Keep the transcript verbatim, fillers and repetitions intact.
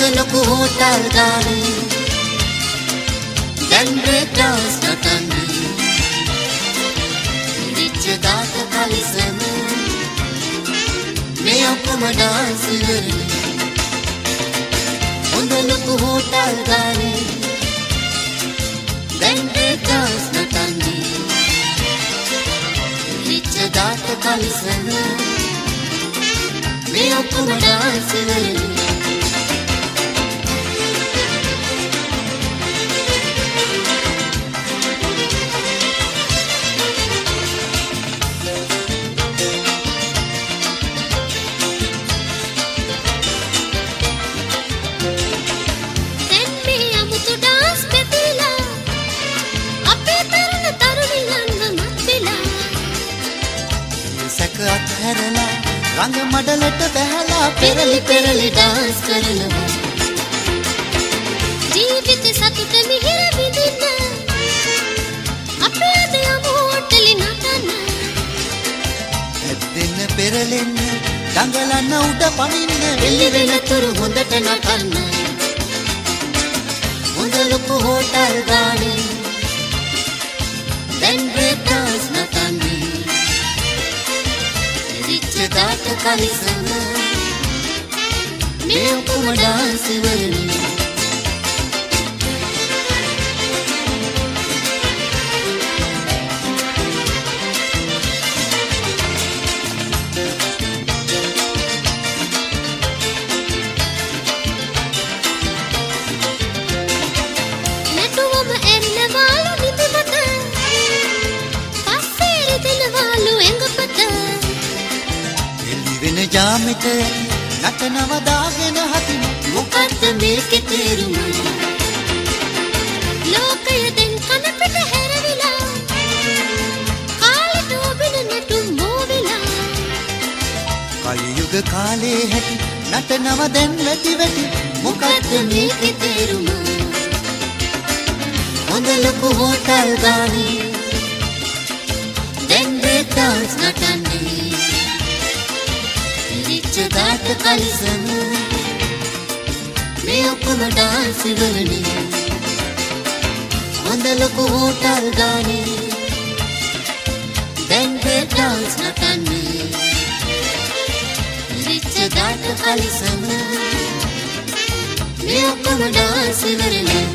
ලොකු හෝටල් ගානේ දැන් බ්‍රේක් ඩාන්ස් නටන්නේ ඉරිච්ච දාට කලිසම මේ ඔක්කොම ඩාන්ස් ඉවරනේ හොඳ ලොකු හෝටල් ගානේ දැන් බ්‍රේක් ඩාන්ස් නටන්නේ ඉරිච්ච දාට කලිසම මේ ඔක්කොම ඩාන්ස් ඉවරනේ අත්හැරලා රංග මඩලට බැහැලා පෙරලි පෙරලි ඩාන්ස් කරනවා ජීවිත සතුට මිහිර විඳින්න අපේ අද යමු හෝටලේ නටන්න ඇද්දෙන්න පෙරලෙන්න දඟලන්න උඩ පනින්න එල්ලි වෙනතුරු හොඳට නටන්න හොඳ ලොකු හෝටල් ගානේ දැන් බ්‍රේක් ඩාන්ස් නටන්නේ දාට කලිසම මේ ඔක්කොම ඩාන්ස් ඉවරනේ නැටුවම එන්නවාලු නිදිමත පස්සේ රිදෙනවාලු එඟපත වෙන ජාමෙට නටනව දාගෙන හතින මොකද්ද මේකේ තේරුම ලෝකය දැන් කන පිට හැරවිලා කාලෙට ඔබන නටු මොවිලා කලියුග කාලේ හැටි නටනව දැන් වැටි වැටි මොකද්ද මේකේ තේරුම හොඳ ලොකු හෝටල් ගානේ දැන් බ්‍රේක් ඩාන්ස් නටන්නේ දාට කලිසම මේ ඔක්කොම ඩාන්ස් ඉවරනේ හොඳ ලොකු හෝටල් ගානේ දැන් බ්‍රේක් ඩාන්ස් නටන්නේ ඉරිච්ච දාට කලිසම මේ ඔක්කොම ඩාන්ස් ඉවරනේ